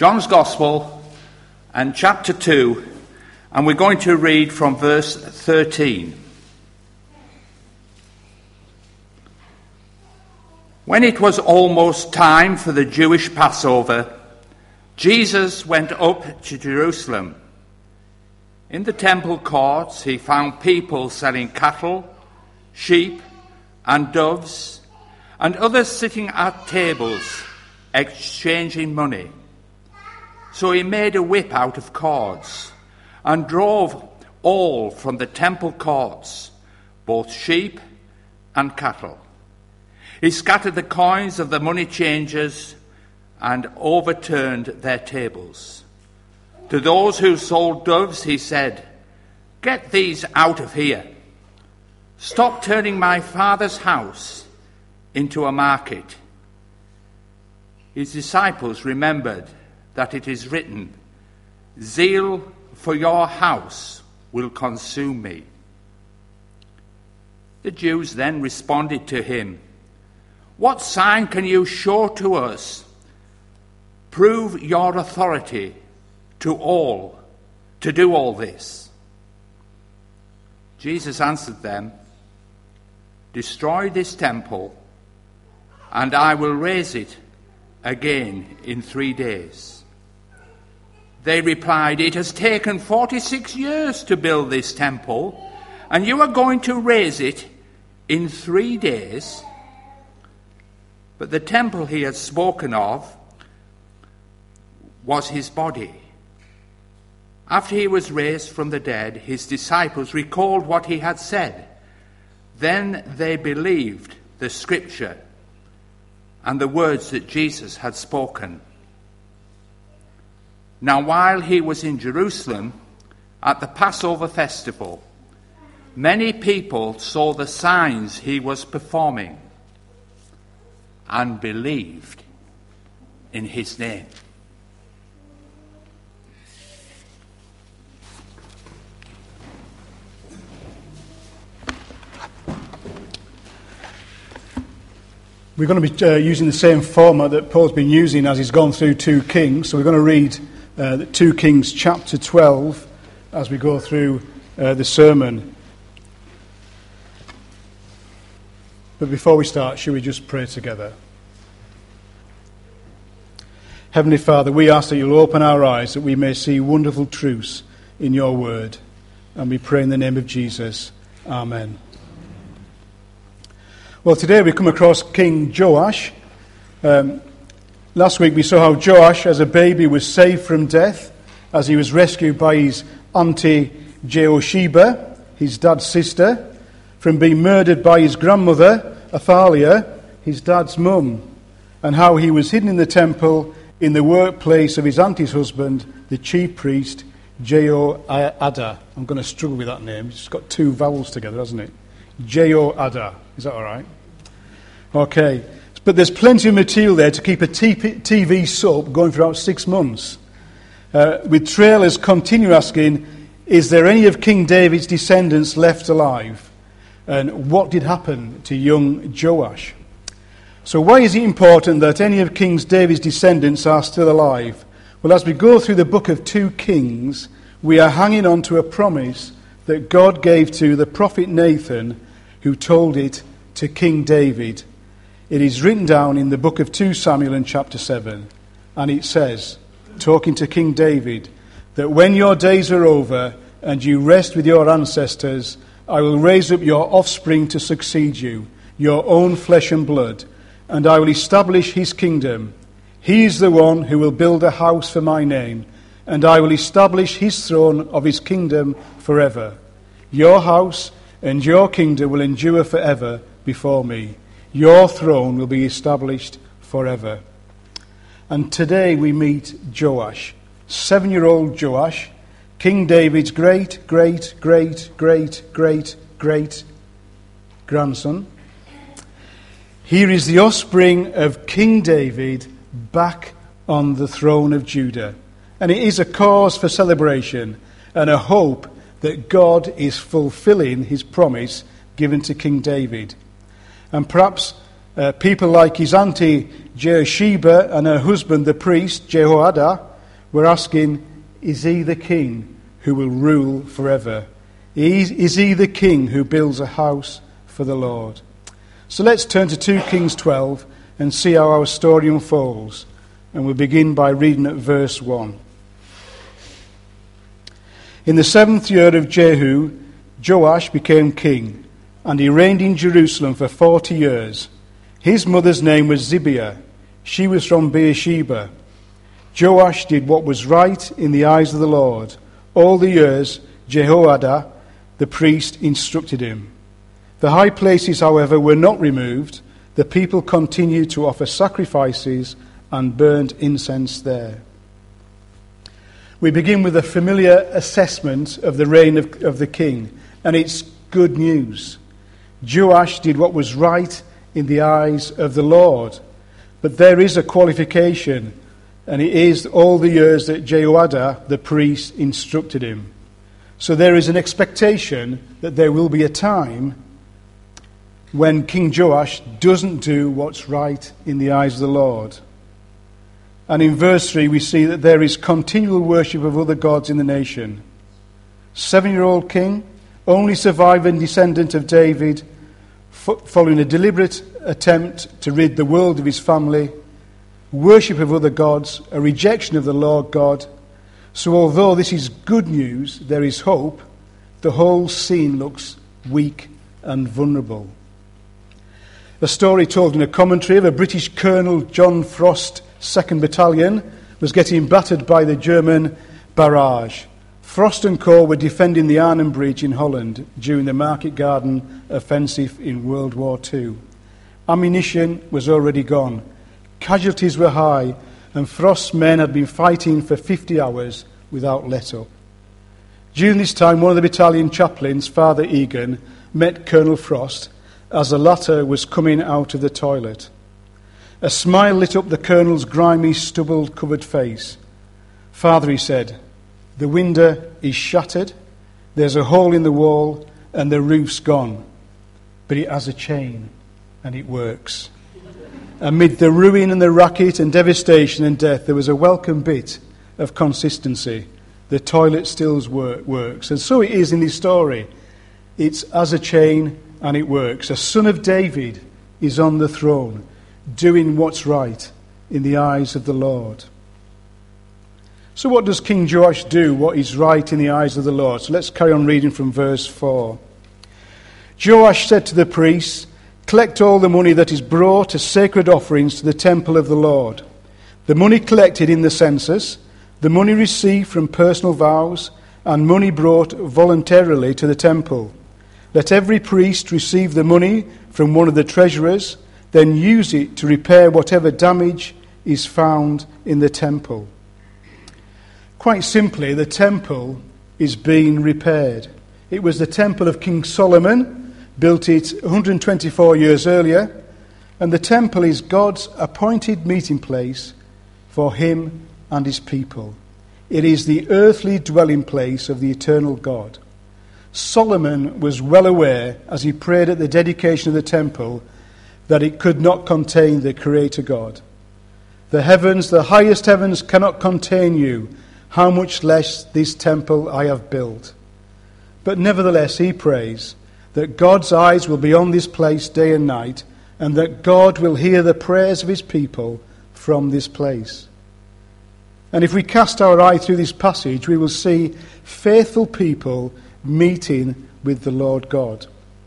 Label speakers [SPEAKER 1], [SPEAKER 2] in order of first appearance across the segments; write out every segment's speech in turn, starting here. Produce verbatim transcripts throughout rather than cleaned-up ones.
[SPEAKER 1] John's Gospel and chapter two, and we're going to read from verse thirteen. When it was almost time for the Jewish Passover, Jesus went up to Jerusalem. In the temple courts, he found people selling cattle, sheep, and doves, and others sitting at tables, exchanging money. So he made a whip out of cords and drove all from the temple courts, both sheep and cattle. He scattered the coins of the money changers and overturned their tables. To those who sold doves, he said, "Get these out of here. Stop turning my Father's house into a market." His disciples remembered that it is written, "Zeal for your house will consume me." The Jews then responded to him, "What sign can you show to us? Prove your authority to all, to do all this." Jesus answered them, "Destroy this temple, and I will raise it again in three days." They replied, "It has taken forty-six years to build this temple, and you are going to raise it in three days?" But the temple he had spoken of was his body. After he was raised from the dead, his disciples recalled what he had said. Then they believed the scripture and the words that Jesus had spoken. Now, while he was in Jerusalem at the Passover festival, many people saw the signs he was performing and believed in his name.
[SPEAKER 2] We're going to be uh, using the same format that Paul's been using as he's gone through two Kings. So we're going to read uh, the two Kings chapter twelve as we go through uh, the sermon. But before we start, shall we just pray together? Heavenly Father, we ask that you'll open our eyes that we may see wonderful truths in your word. And we pray in the name of Jesus. Amen. Well, today we come across King Joash. Um, last week we saw how Joash, as a baby, was saved from death as he was rescued by his auntie Jehosheba, his dad's sister, from being murdered by his grandmother, Athaliah, his dad's mum, and how he was hidden in the temple in the workplace of his auntie's husband, the chief priest, Jehoiada. I'm going to struggle with that name. It's got two vowels together, hasn't it? Jehoiada. Is that all right? Okay. But there's plenty of material there to keep a T V soap going for about six months. Uh, with trailers continue asking, is there any of King David's descendants left alive? And what did happen to young Joash? So why is it important that any of King David's descendants are still alive? Well, as we go through the book of two Kings, we are hanging on to a promise that God gave to the prophet Nathan, who told it to King David. It is written down in the book of two Samuel in chapter seven, and it says, talking to King David, that when your days are over and you rest with your ancestors, I will raise up your offspring to succeed you, your own flesh and blood, and I will establish his kingdom. He is the one who will build a house for my name, and I will establish his throne of his kingdom forever. Your house and your kingdom will endure forever before me. Your throne will be established forever. And today we meet Joash, seven-year-old Joash, King David's great, great, great, great, great, great grandson. Here is the offspring of King David back on the throne of Judah. And it is a cause for celebration and a hope that God is fulfilling his promise given to King David. And perhaps uh, people like his auntie Jehosheba and her husband, the priest, Jehoiada, we're asking, is he the king who will rule forever? Is, is he the king who builds a house for the Lord? So let's turn to two Kings twelve and see how our story unfolds. And we'll begin by reading at verse one. In the seventh year of Jehu, Joash became king, and he reigned in Jerusalem for forty years. His mother's name was Zibiah. She was from Beersheba. Joash did what was right in the eyes of the Lord all the years Jehoiada the priest instructed him. The high places, however, were not removed. The people continued to offer sacrifices and burned incense there. We begin with a familiar assessment of the reign of, of the king, and it's good news. Joash did what was right in the eyes of the Lord. But there is a qualification, and it is all the years that Jehoiada, the priest, instructed him. So there is an expectation that there will be a time when King Joash doesn't do what's right in the eyes of the Lord. And in verse three we see that there is continual worship of other gods in the nation. Seven-year-old king, only surviving descendant of David, f- following a deliberate attempt to rid the world of his family, worship of other gods, a rejection of the Lord God. So although this is good news, there is hope, the whole scene looks weak and vulnerable. A story told in a commentary of a British Colonel John Frost, second Battalion, was getting battered by the German barrage. Frost and Co. were defending the Arnhem Bridge in Holland during the Market Garden offensive in World War Two. Ammunition was already gone. Casualties were high, and Frost's men had been fighting for fifty hours without let up. During this time, one of the battalion chaplains, Father Egan, met Colonel Frost as the latter was coming out of the toilet. A smile lit up the colonel's grimy, stubble-covered face. "Father," he said, "the window is shattered, there's a hole in the wall, and the roof's gone. But it has a chain, and it works." Amid the ruin and the racket and devastation and death, there was a welcome bit of consistency. The toilet still work, works. And so it is in this story. It's as a chain and it works. A son of David is on the throne, doing what's right in the eyes of the Lord. So what does King Joash do, what is right in the eyes of the Lord? So let's carry on reading from verse four. Joash said to the priests, "Collect all the money that is brought as sacred offerings to the temple of the Lord. The money collected in the census, the money received from personal vows, and money brought voluntarily to the temple. Let every priest receive the money from one of the treasurers, then use it to repair whatever damage is found in the temple." Quite simply, the temple is being repaired. It was the temple of King Solomon, built it one hundred twenty-four years earlier, and the temple is God's appointed meeting place for him and his people. It is the earthly dwelling place of the eternal God. Solomon was well aware, as he prayed at the dedication of the temple, that it could not contain the Creator God. "The heavens, the highest heavens, cannot contain you, how much less this temple I have built." But nevertheless, he prays that God's eyes will be on this place day and night, and that God will hear the prayers of his people from this place. And if we cast our eye through this passage, we will see faithful people meeting with the Lord God.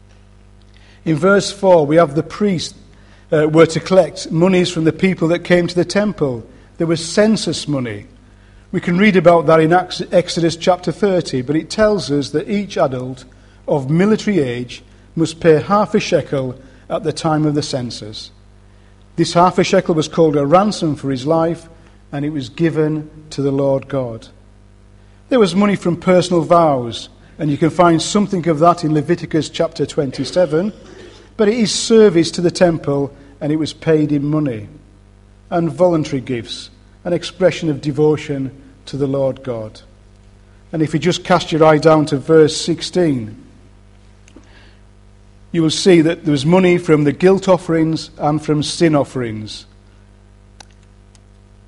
[SPEAKER 2] In verse four, we have the priests uh, were to collect monies from the people that came to the temple. There was census money. We can read about that in Exodus chapter thirty, but it tells us that each adult of military age must pay half a shekel at the time of the census. This half a shekel was called a ransom for his life, and it was given to the Lord God. There was money from personal vows, and you can find something of that in Leviticus chapter twenty-seven, but it is service to the temple, and it was paid in money. And voluntary gifts, an expression of devotion to the Lord God. And if you just cast your eye down to verse sixteen, you will see that there was money from the guilt offerings and from sin offerings.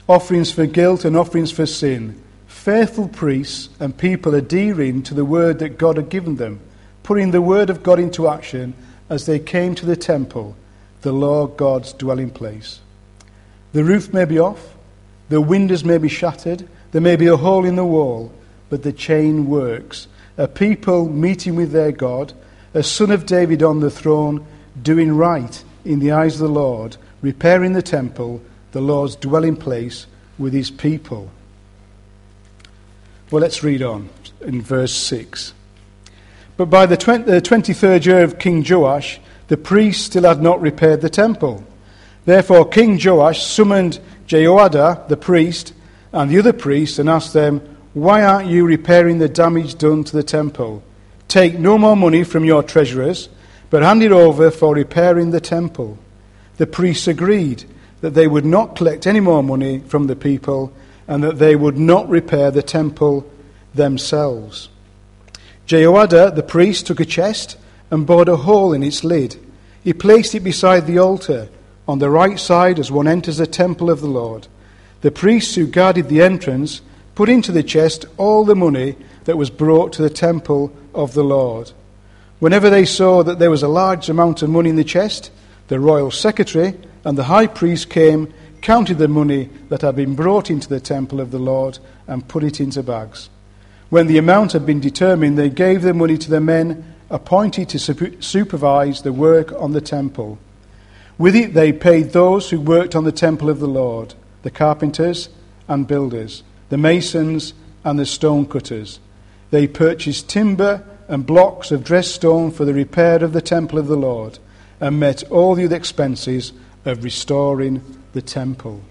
[SPEAKER 2] offerings for guilt and offerings for sin, faithful priests and people adhering to the word that God had given them, putting the word of God into action as they came to the temple, the Lord God's dwelling place. The roof may be off, the windows may be shattered, there may be a hole in the wall, but the chain works. A people meeting with their God, a son of David on the throne, doing right in the eyes of the Lord, repairing the temple, the Lord's dwelling place with his people. Well, let's read on in verse six. But by the twenty-third year of King Joash, the priests still had not repaired the temple. Therefore King Joash summoned Jehoiada, the priest, and the other priests, and asked them, "Why aren't you repairing the damage done to the temple? Take no more money from your treasurers, but hand it over for repairing the temple." The priests agreed that they would not collect any more money from the people, and that they would not repair the temple themselves. Jehoiada, the priest, took a chest and bored a hole in its lid. He placed it beside the altar, on the right side as one enters the temple of the Lord. The priests who guarded the entrance put into the chest all the money that was brought to the temple of the Lord. Whenever they saw that there was a large amount of money in the chest, the royal secretary and the high priest came, counted the money that had been brought into the temple of the Lord, and put it into bags. When the amount had been determined, they gave the money to the men appointed to supervise the work on the temple. With it they paid those who worked on the temple of the Lord, the carpenters and builders, the masons and the stone cutters. They purchased timber and blocks of dressed stone for the repair of the temple of the Lord, and met all the other expenses of restoring the temple.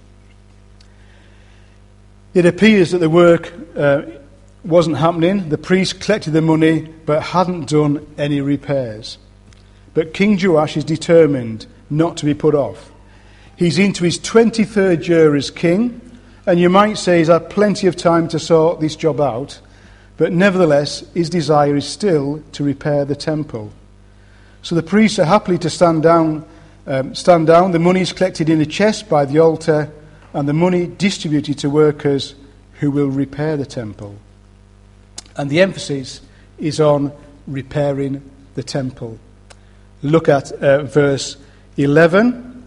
[SPEAKER 2] It appears that the work uh, wasn't happening. The priests collected the money but hadn't done any repairs. But King Joash is determined not to be put off. He's into his twenty-third year as king, and you might say he's had plenty of time to sort this job out, but nevertheless his desire is still to repair the temple. So the priests are happily to stand down, um, stand down. The money is collected in a chest by the altar, and the money distributed to workers who will repair the temple. And the emphasis is on repairing the temple. Look at uh, verse eleven.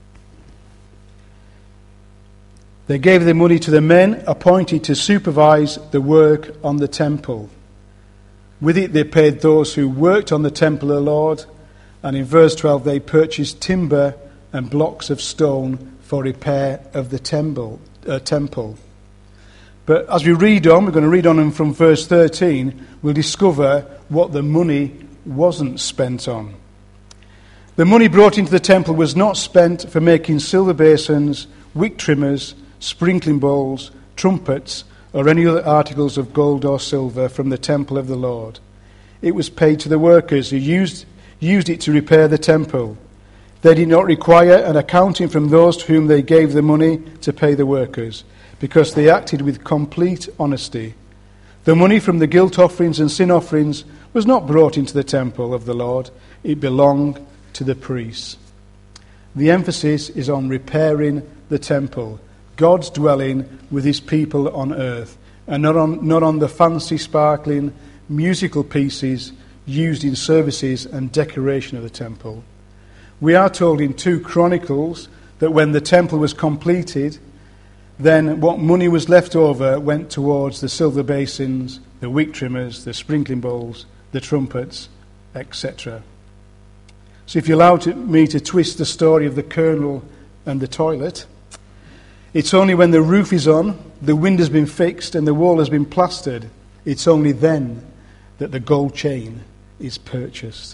[SPEAKER 2] They gave the money to the men appointed to supervise the work on the temple. With it they paid those who worked on the temple of the Lord, and in verse twelve they purchased timber and blocks of stone for repair of the temple. Uh, temple. But as we read on, we're going to read on from verse thirteen, we'll discover what the money wasn't spent on. The money brought into the temple was not spent for making silver basins, wick trimmers, sprinkling bowls, trumpets, or any other articles of gold or silver from the temple of the Lord. It was paid to the workers who used, used it to repair the temple. They did not require an accounting from those to whom they gave the money to pay the workers, because they acted with complete honesty. The money from the guilt offerings and sin offerings was not brought into the temple of the Lord. It belonged to the priests. The emphasis is on repairing the temple, God's dwelling with his people on earth, and not on, not on the fancy, sparkling musical pieces used in services and decoration of the temple. We are told in two Chronicles that when the temple was completed, then what money was left over went towards the silver basins, the wick trimmers, the sprinkling bowls, the trumpets, et cetera. So if you allow to, me to twist the story of the colonel and the toilet, it's only when the roof is on, the wind has been fixed, and the wall has been plastered, it's only then that the gold chain is purchased.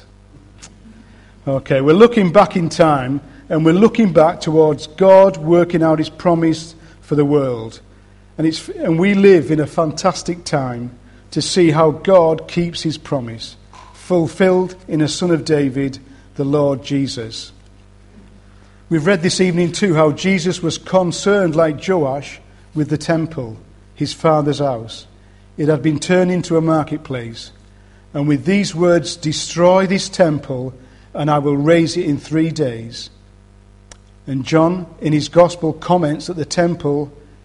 [SPEAKER 2] Okay, we're looking back in time, and we're looking back towards God working out his promise for the world. And, it's, and we live in a fantastic time to see how God keeps his promise, fulfilled in a Son of David, the Lord Jesus. We've read this evening too how Jesus was concerned, like Joash, with the temple, his father's house. It had been turned into a marketplace. And with these words, "Destroy this temple, and I will raise it in three days." And John, in his gospel, comments that the temple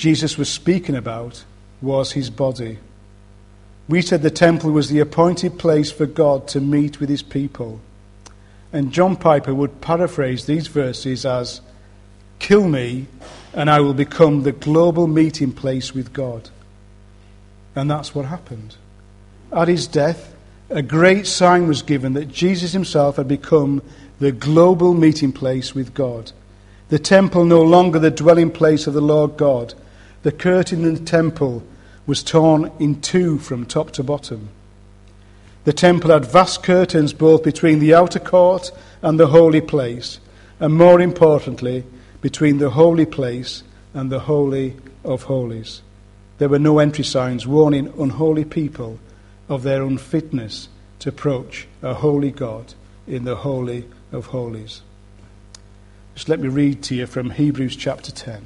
[SPEAKER 2] Jesus was speaking about was his body. We said the temple was the appointed place for God to meet with his people. And John Piper would paraphrase these verses as, "Kill me, and I will become the global meeting place with God." And that's what happened. At his death, a great sign was given that Jesus himself had become the global meeting place with God. The temple no longer the dwelling place of the Lord God. The curtain in the temple was torn in two from top to bottom. The temple had vast curtains both between the outer court and the holy place, and more importantly, between the holy place and the Holy of Holies. There were no entry signs warning unholy people of their unfitness to approach a holy God in the Holy of Holies. Just let me read to you from Hebrews chapter ten.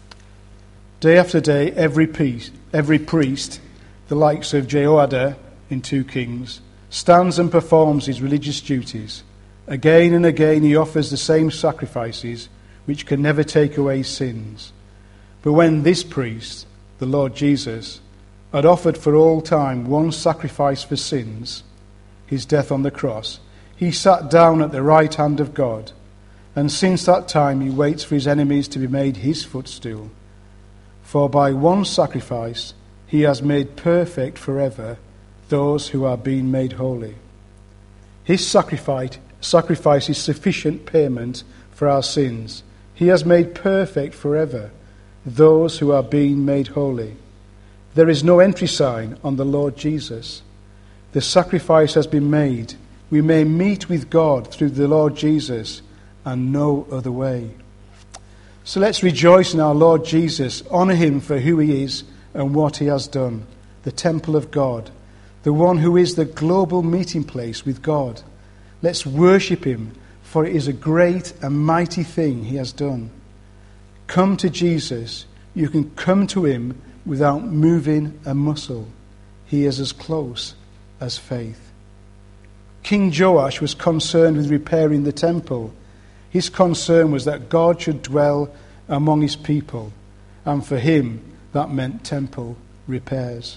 [SPEAKER 2] Day after day, every priest, every priest, the likes of Jehoiada in two Kings, stands and performs his religious duties. Again and again he offers the same sacrifices which can never take away sins. But when this priest, the Lord Jesus, had offered for all time one sacrifice for sins, his death on the cross, he sat down at the right hand of God, and since that time he waits for his enemies to be made his footstool. For by one sacrifice he has made perfect forever those who are being made holy. His sacrifice, sacrifice is sufficient payment for our sins. He has made perfect forever those who are being made holy. There is no entry sign on the Lord Jesus. The sacrifice has been made. We may meet with God through the Lord Jesus and no other way. So let's rejoice in our Lord Jesus, honour him for who he is and what he has done. The temple of God, the one who is the global meeting place with God. Let's worship him, for it is a great and mighty thing he has done. Come to Jesus. You can come to him without moving a muscle. He is as close as faith. King Joash was concerned with repairing the temple. His concern was that God should dwell among his people, and for him that meant temple repairs.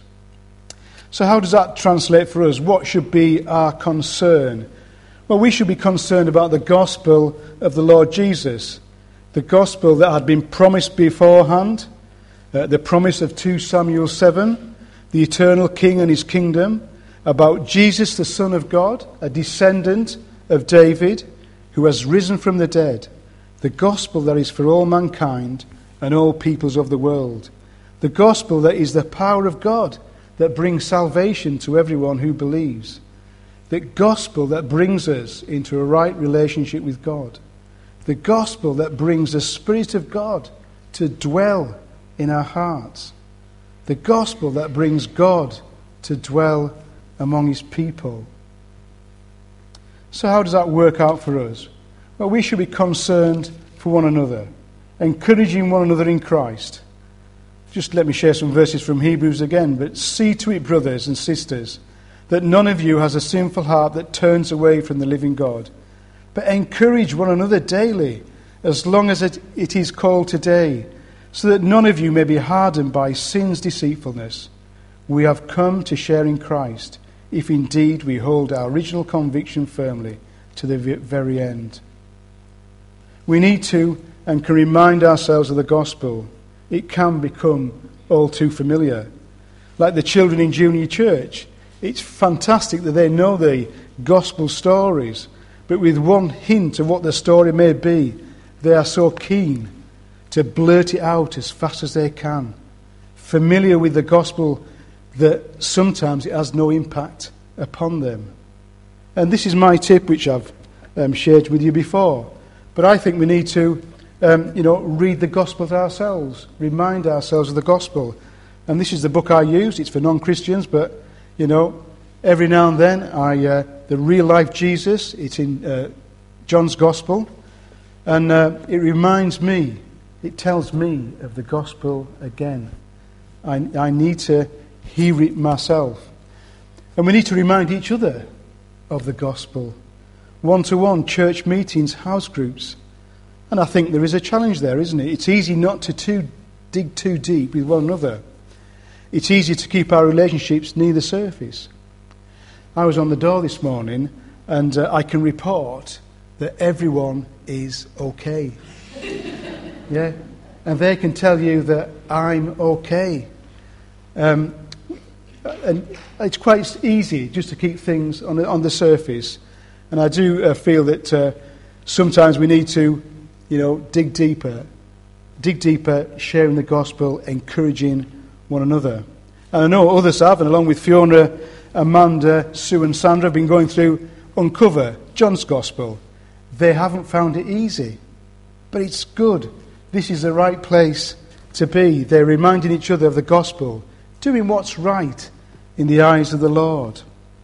[SPEAKER 2] So how does that translate for us? What should be our concern? Well, we should be concerned about the gospel of the Lord Jesus, the gospel that had been promised beforehand, uh, the promise of Second Samuel seven, the eternal king and his kingdom, about Jesus, the Son of God, a descendant of David, who has risen from the dead, the gospel that is for all mankind and all peoples of the world, the gospel that is the power of God that brings salvation to everyone who believes, the gospel that brings us into a right relationship with God, the gospel that brings the Spirit of God to dwell in our hearts, the gospel that brings God to dwell among his people. So how does that work out for us? Well, we should be concerned for one another, encouraging one another in Christ. Just let me share some verses from Hebrews again. But see to it, brothers and sisters, that none of you has a sinful heart that turns away from the living God. But encourage one another daily, as long as it, it is called today, so that none of you may be hardened by sin's deceitfulness. We have come to share in Christ, if indeed we hold our original conviction firmly to the very end. We need to and can remind ourselves of the gospel. It can become all too familiar. Like the children in junior church, it's fantastic that they know the gospel stories, but with one hint of what the story may be, they are so keen to blurt it out as fast as they can. Familiar with the gospel that sometimes it has no impact upon them. And this is my tip, which I've um, shared with you before. But I think we need to, um, you know, read the gospel to ourselves, remind ourselves of the gospel. And this is the book I use. It's for non-Christians, but, you know, every now and then, I uh, the real life Jesus, it's in uh, John's gospel. And uh, it reminds me, it tells me of the gospel again. I, I need to hear it myself. And we need to remind each other of the gospel. One-to-one, church meetings, house groups. And I think there is a challenge there, isn't it? It's easy not to, to dig too deep with one another. It's easy to keep our relationships near the surface. I was on the door this morning, and uh, I can report that everyone is okay. Yeah, and they can tell you that I'm okay. Um, and it's quite easy just to keep things on the, on the surface. And I do uh, feel that uh, sometimes we need to, you know, dig deeper, dig deeper, sharing the gospel, encouraging one another. And I know others have, and along with Fiona, Amanda, Sue and Sandra have been going through Uncover, John's Gospel. They haven't found it easy, but it's good. This is the right place to be. They're reminding each other of the gospel, doing what's right in the eyes of the Lord.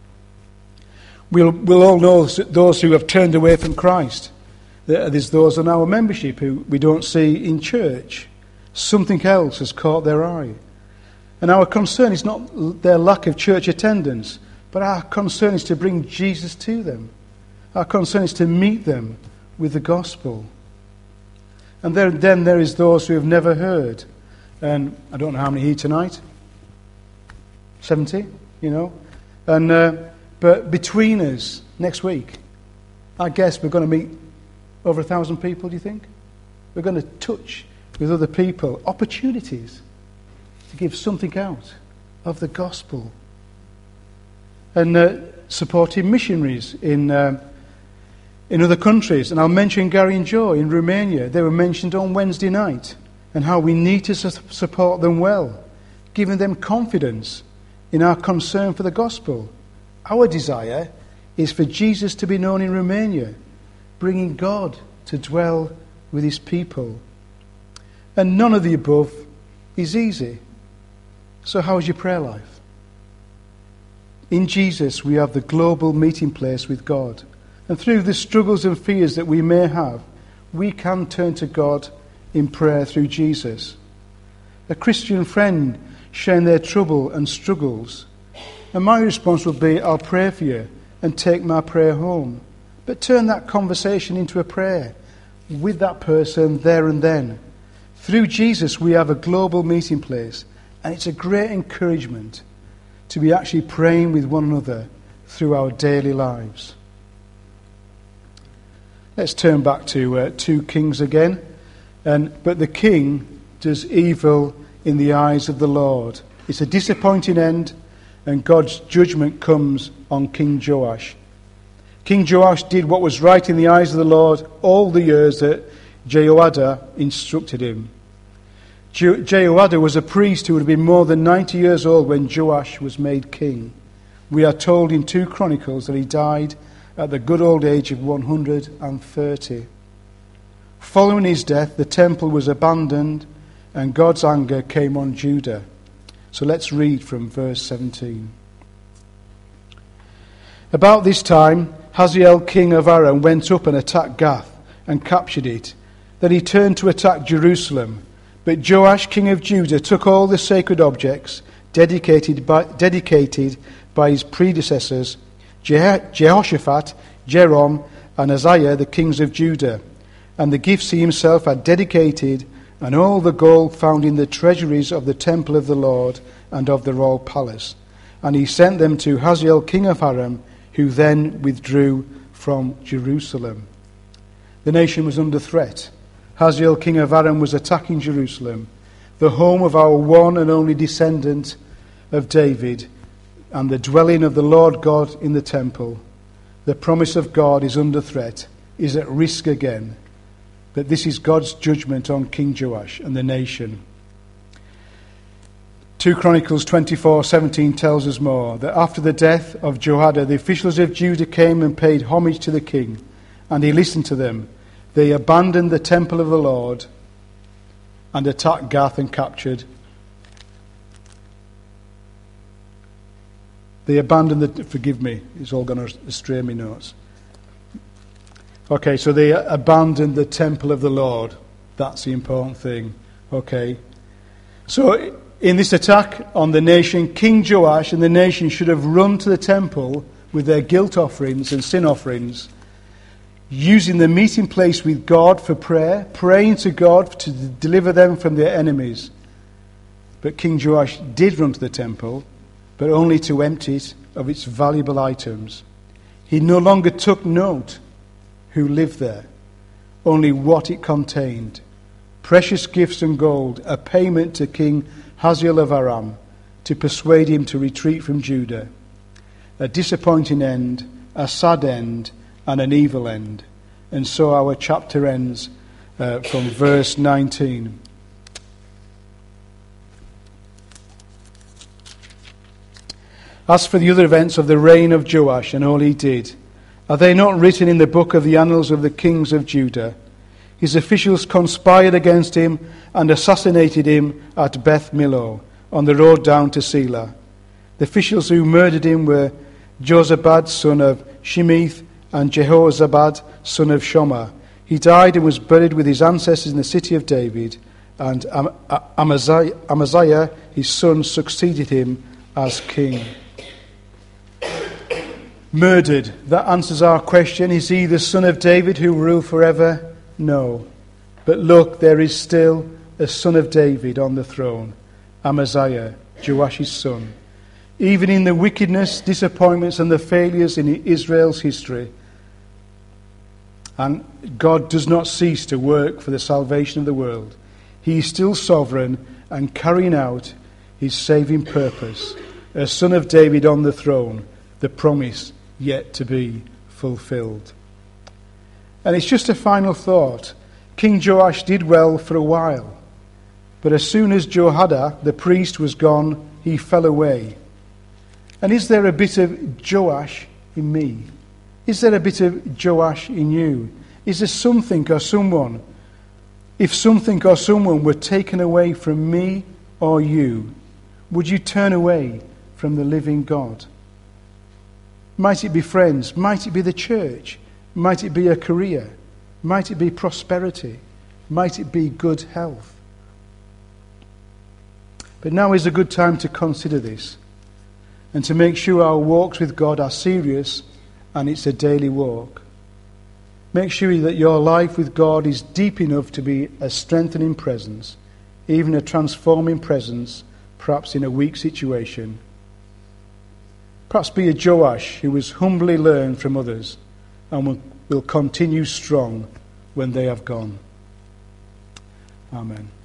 [SPEAKER 2] We'll, we'll all know those who have turned away from Christ. There's those on our membership who we don't see in church. Something else has caught their eye. And our concern is not their lack of church attendance, but our concern is to bring Jesus to them. Our concern is to meet them with the gospel. And there, then there is those who have never heard. And I don't know how many here tonight. seventy, you know. And uh, but between us, next week, I guess we're going to meet over a thousand people, do you think? We're going to touch with other people opportunities to give something out of the gospel. And uh, supporting missionaries in... Uh, In other countries, and I'll mention Gary and Joe in Romania. They were mentioned on Wednesday night, and how we need to su- support them well, giving them confidence in our concern for the gospel. Our desire is for Jesus to be known in Romania, bringing God to dwell with his people. And none of the above is easy. So how is your prayer life? In Jesus, we have the global meeting place with God. And through the struggles and fears that we may have, we can turn to God in prayer through Jesus. A Christian friend sharing their trouble and struggles. And my response will be, I'll pray for you and take my prayer home. But turn that conversation into a prayer with that person there and then. Through Jesus, we have a global meeting place. And it's a great encouragement to be actually praying with one another through our daily lives. Let's turn back to uh, two Kings again. And but the king does evil in the eyes of the Lord. It's a disappointing end, and God's judgment comes on King Joash. King Joash did what was right in the eyes of the Lord all the years that Jehoiada instructed him. Je- Jehoiada was a priest who would have been more than ninety years old when Joash was made king. We are told in two Chronicles that he died at the good old age of one hundred thirty. Following his death, the temple was abandoned and God's anger came on Judah. So let's read from verse seventeen. About this time, Hazael, king of Aram, went up and attacked Gath and captured it. Then he turned to attack Jerusalem. But Joash, king of Judah, took all the sacred objects dedicated by, dedicated by his predecessors, Jehoshaphat, Jerom, and Uzziah, the kings of Judah, and the gifts he himself had dedicated, and all the gold found in the treasuries of the temple of the Lord and of the royal palace. And he sent them to Hazael, king of Aram, who then withdrew from Jerusalem. The nation was under threat. Hazael, king of Aram, was attacking Jerusalem, the home of our one and only descendant of David, and the dwelling of the Lord God in the temple. The promise of God is under threat, is at risk again. But this is God's judgment on King Joash and the nation. Second Chronicles twenty-four seventeen tells us more, that after the death of Jehoiada, the officials of Judah came and paid homage to the king, and he listened to them. They abandoned the temple of the Lord and attacked Gath and captured. They abandoned the... Forgive me, it's all going to astray my notes. Okay, so they abandoned the temple of the Lord. That's the important thing. Okay. So in this attack on the nation, King Joash and the nation should have run to the temple with their guilt offerings and sin offerings, using the meeting place with God for prayer, praying to God to deliver them from their enemies. But King Joash did run to the temple, but only to empty it of its valuable items. He no longer took note who lived there, only what it contained. Precious gifts and gold, a payment to King Hazael of Aram to persuade him to retreat from Judah. A disappointing end, a sad end, and an evil end. And so our chapter ends uh, from verse nineteen. As for the other events of the reign of Joash and all he did, are they not written in the book of the annals of the kings of Judah? His officials conspired against him and assassinated him at Beth Millo, on the road down to Selah. The officials who murdered him were Jozabad, son of Shemith, and Jehozabad, son of Shomer. He died and was buried with his ancestors in the city of David, and Am- Amaziah, Amaziah, his son, succeeded him as king. Murdered. That answers our question. Is he the son of David who will rule forever? No. But look, there is still a son of David on the throne, Amaziah, Joash's son. Even in the wickedness, disappointments, and the failures in Israel's history, and God does not cease to work for the salvation of the world. He is still sovereign and carrying out his saving purpose. A son of David on the throne, the promise yet to be fulfilled. And it's just a final thought. King Joash did well for a while, but as soon as Jehoiada, the priest, was gone, he fell away. And is there a bit of Joash in me? Is there a bit of Joash in you? Is there something or someone? If something or someone were taken away from me or you, would you turn away from the living God? Might it be friends? Might it be the church? Might it be a career? Might it be prosperity? Might it be good health? But now is a good time to consider this and to make sure our walks with God are serious and it's a daily walk. Make sure that your life with God is deep enough to be a strengthening presence, even a transforming presence, perhaps in a weak situation. Perhaps be a Joash who has humbly learned from others and will, will continue strong when they have gone. Amen.